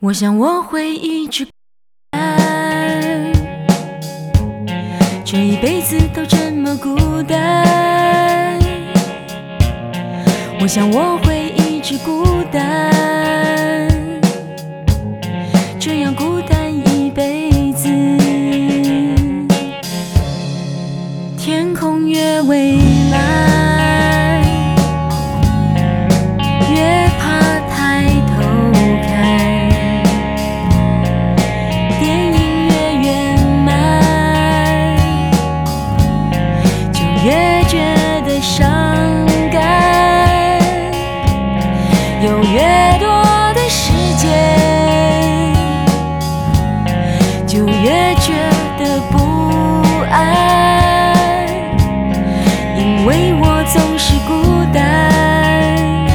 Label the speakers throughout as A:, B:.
A: 我想我会一直孤单，这一辈子都这么孤单。我想我会一直孤单，这样孤单一辈子。天空越蔚蓝，越怕抬头看，电影越圆满，就越觉得伤感。有越多的时间，就越觉得不安，因为我总是孤单，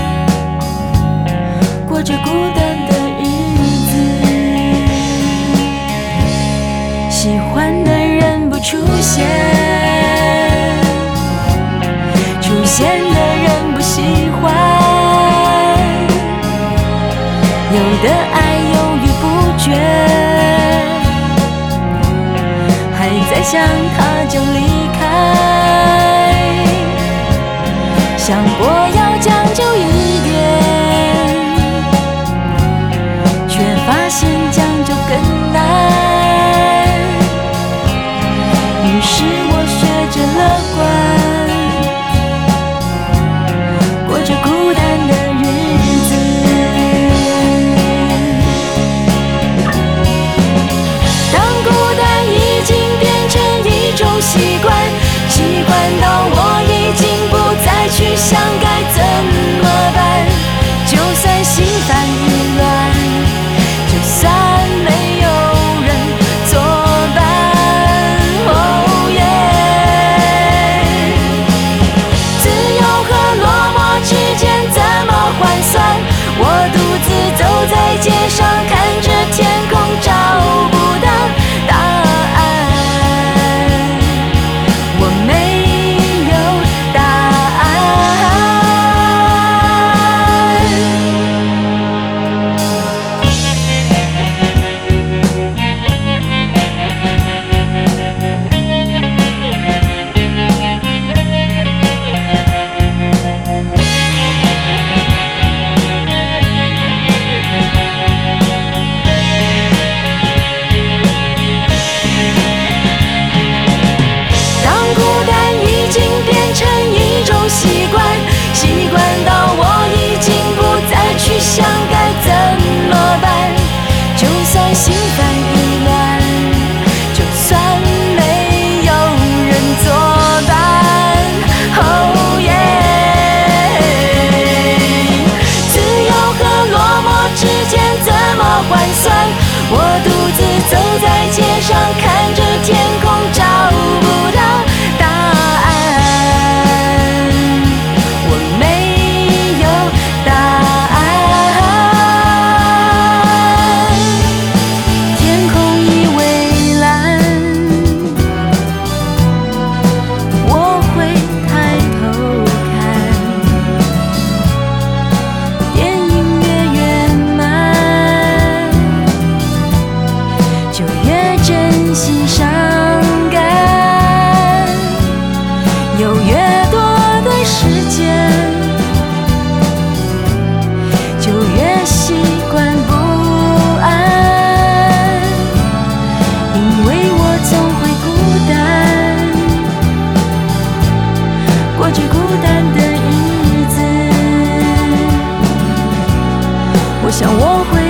A: 过着孤单的日子。喜欢的人不出现，出现的人不喜欢，有的爱犹豫不决，还在想他就离开，想过要将就一点，却发现将就更难。于是我学着乐观，过着孤单的日子。当孤单已经变成一种习惯，习惯到我已经不再去想该怎么办。就算心烦意乱，就算没有人作伴，哦耶。自由和落寞之间怎么换算？我独自走在街上，看着天空，找不到答案。我没有答案。当孤单已经变成一种习惯，习惯到我已经不再去想该怎么办。就算心烦意乱，就算没有人作伴，哦耶。自由和落寞之间怎么换算？我独自走在街上，看着天空，找不到答案。我没有答案。天空已蔚蓝，我会抬头看，电影越圆满，就越珍惜伤感。有越多的时间，就越习惯不安，因为我总会孤单，过着孤单的日子。我想我会